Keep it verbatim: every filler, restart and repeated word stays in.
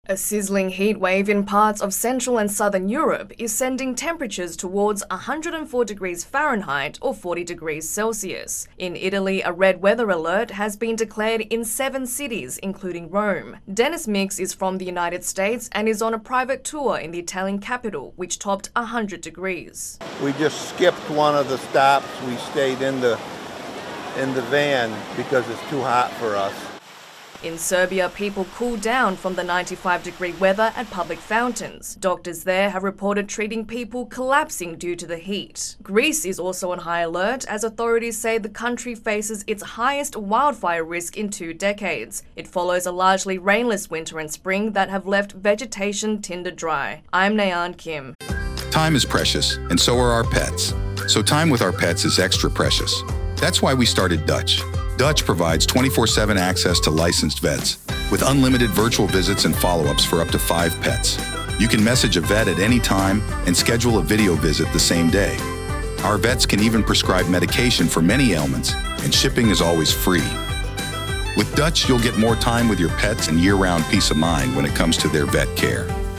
A sizzling heat wave in parts of Central and Southern Europe is sending temperatures towards one hundred four degrees Fahrenheit or forty degrees Celsius. In Italy, a red weather alert has been declared in seven cities, including Rome. Dennis Mix is from the United States and is on a private tour in the Italian capital, which topped one hundred degrees. We just skipped one of the stops. We stayed in the, in the van because it's too hot for us. In Serbia, people cooled down from the ninety-five degree weather at public fountains. Doctors there have reported treating people collapsing due to the heat. Greece is also on high alert as authorities say the country faces its highest wildfire risk in two decades. It follows a largely rainless winter and spring that have left vegetation tinder dry. I'm Nayan Kim. Time is precious, and so are our pets. So time with our pets is extra precious. That's why we started Dutch. Dutch provides twenty-four seven access to licensed vets, with unlimited virtual visits and follow-ups for up to five pets. You can message a vet at any time and schedule a video visit the same day. Our vets can even prescribe medication for many ailments, and shipping is always free. With Dutch, you'll get more time with your pets and year-round peace of mind when it comes to their vet care.